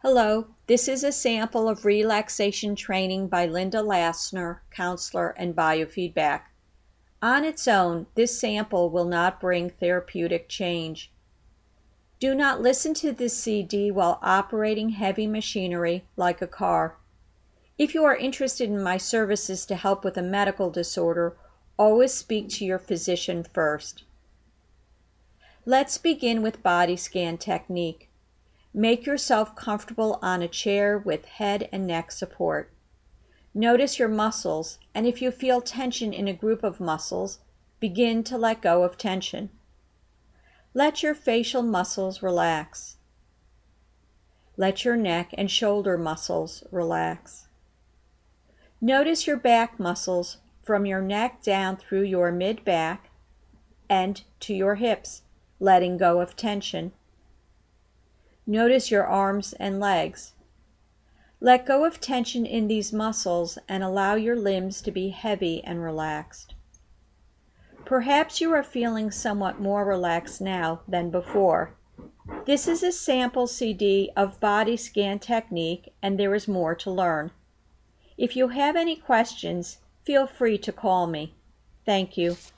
Hello, this is a sample of relaxation training by Linda Lassner, counselor and biofeedback. On its own, this sample will not bring therapeutic change. Do not listen to this CD while operating heavy machinery like a car. If you are interested in my services to help with a medical disorder, always speak to your physician first. Let's begin with body scan technique. Make yourself comfortable on a chair with head and neck support. Notice your muscles, and if you feel tension in a group of muscles, begin to let go of tension. Let your facial muscles relax. Let your neck and shoulder muscles relax. Notice your back muscles from your neck down through your mid-back and to your hips, letting go of tension. Notice your arms and legs. Let go of tension in these muscles and allow your limbs to be heavy and relaxed. Perhaps you are feeling somewhat more relaxed now than before. This is a sample CD of body scan technique, and there is more to learn. If you have any questions, feel free to call me. Thank you.